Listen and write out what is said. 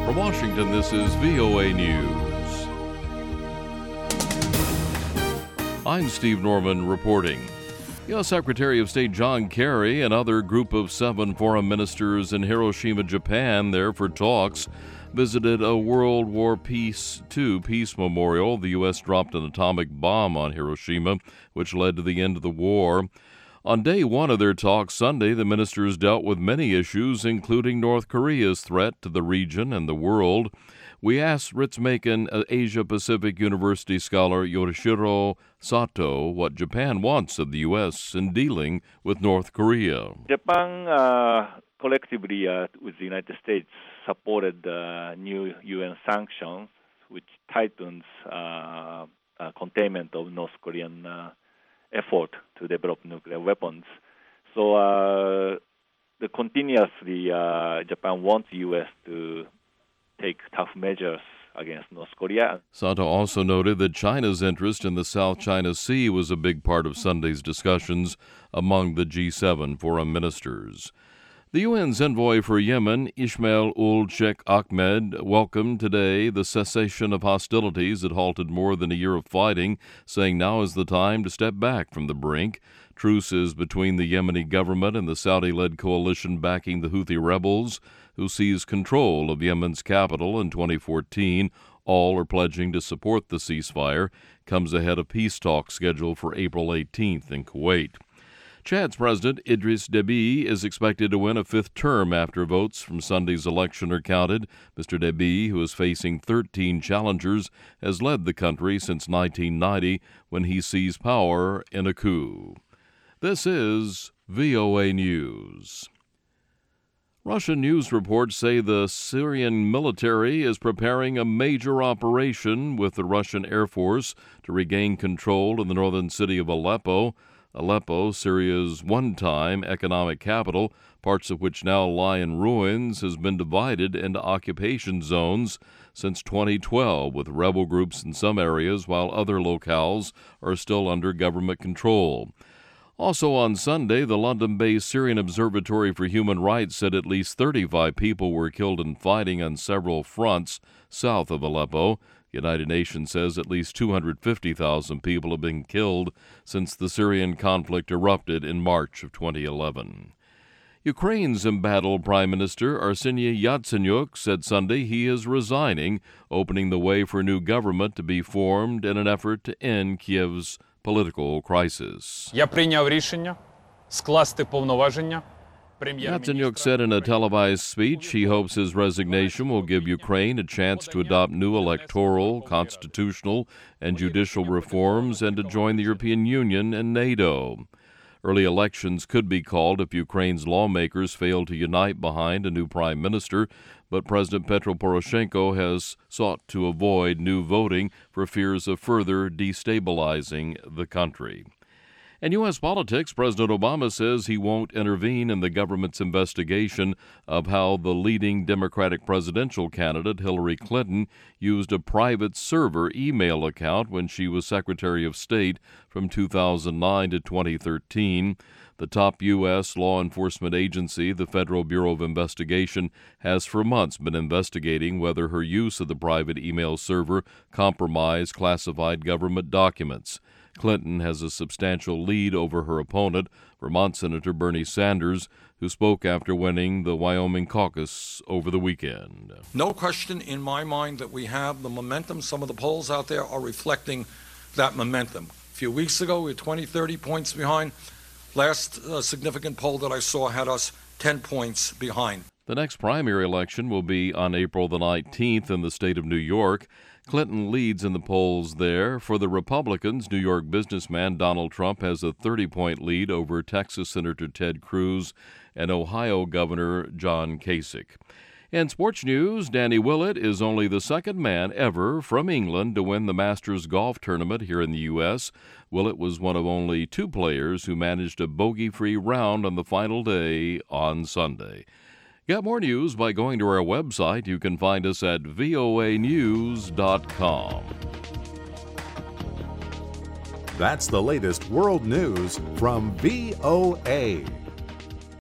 From Washington, this is VOA News. I'm Steve Norman reporting. U.S. Secretary of State John Kerry and other group of 7 foreign ministers in Hiroshima, Japan, there for talks, visited a World War II peace memorial. The U.S. dropped an atomic bomb on Hiroshima, which led to the end of the war. On day one of their talks Sunday, the ministers dealt with many issues, including North Korea's threat to the region and the world. We asked Ritsumeikan Asia-Pacific University scholar Yoshiro Sato what Japan wants of the U.S. in dealing with North Korea. Japan collectively with the United States supported new UN sanctions, which tightens containment of North Korean effort to develop nuclear weapons. So continuously Japan wants the U.S. to take tough measures against North Korea. Sato also noted that China's interest in the South China Sea was a big part of Sunday's discussions among the G7 foreign ministers. The UN's envoy for Yemen, Ismail ul Sheikh Ahmed, welcomed today the cessation of hostilities that halted more than a year of fighting, saying now is the time to step back from the brink. Truces between the Yemeni government and the Saudi-led coalition backing the Houthi rebels, who seized control of Yemen's capital in 2014, all are pledging to support the ceasefire, comes ahead of peace talks scheduled for April 18th in Kuwait. Chad's President Idriss Déby is expected to win a 5th term after votes from Sunday's election are counted. Mr. Déby, who is facing 13 challengers, has led the country since 1990 when he seized power in a coup. This is VOA News. Russian news reports say the Syrian military is preparing a major operation with the Russian Air Force to regain control in the northern city of Aleppo. Aleppo, Syria's one-time economic capital, parts of which now lie in ruins, has been divided into occupation zones since 2012, with rebel groups in some areas while other locales are still under government control. Also on Sunday, the London-based Syrian Observatory for Human Rights said at least 35 people were killed in fighting on several fronts south of Aleppo. The United Nations says at least 250,000 people have been killed since the Syrian conflict erupted in March of 2011. Ukraine's embattled Prime Minister Arseniy Yatsenyuk said Sunday he is resigning, opening the way for a new government to be formed in an effort to end Kiev's political crisis. Я прийняв рішення скласти повноваження. Yatsenyuk said in a televised speech he hopes his resignation will give Ukraine a chance to adopt new electoral, constitutional, and judicial reforms and to join the European Union and NATO. Early elections could be called if Ukraine's lawmakers fail to unite behind a new prime minister, but President Petro Poroshenko has sought to avoid new voting for fears of further destabilizing the country. In U.S. politics, President Obama says he won't intervene in the government's investigation of how the leading Democratic presidential candidate, Hillary Clinton, used a private server email account when she was Secretary of State from 2009 to 2013. The top U.S. law enforcement agency, the Federal Bureau of Investigation, has for months been investigating whether her use of the private email server compromised classified government documents. Clinton has a substantial lead over her opponent, Vermont Senator Bernie Sanders, who spoke after winning the Wyoming caucus over the weekend. No question in my mind that we have the momentum. Some of the polls out there are reflecting that momentum. A few weeks ago, we were 20, 30 points behind. Last significant poll that I saw had us 10 points behind. The next primary election will be on April the 19th in the state of New York. Clinton leads in the polls there. For the Republicans, New York businessman Donald Trump has a 30-point lead over Texas Senator Ted Cruz and Ohio Governor John Kasich. In sports news, Danny Willett is only the second man ever from England to win the Masters golf tournament here in the U.S. Willett was one of only 2 players who managed a bogey-free round on the final day on Sunday. Get more news by going to our website. You can find us at voanews.com. That's the latest world news from VOA.